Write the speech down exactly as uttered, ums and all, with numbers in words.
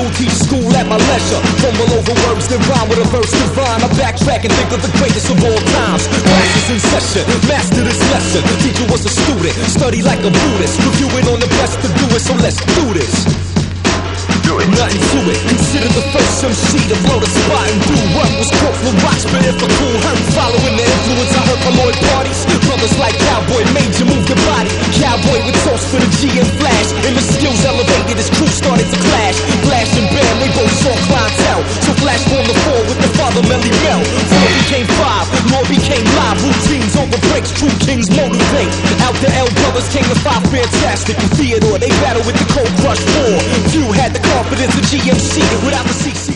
teach school at my leisure. Fumble over words that rhyme with a verse divine. I backtrack and think of the greatest of all times. Practice in session, master this lesson. Teacher was a student, study like a Buddhist. Review it on the best to do it, so let's do this. Nothing to it. Consider the first M C to blow the spot and do what was quote from watch, but if a cool hurt. Following the influence I heard from Lloyd parties. Brothers like Cowboy Major move the body. Cowboy with toast for the G and Flash. And the skills elevated, his crew started to clash. Flash and Bam, they both saw clientele. So Flash formed the four with the father Melly Mel. Four became five, Lord became live. Routines over breaks, true kings motivate. Out the L brothers came the five fantastic. In Theodore, they battled with the Cold Crush four. Few had the confidence of G M C without the C C.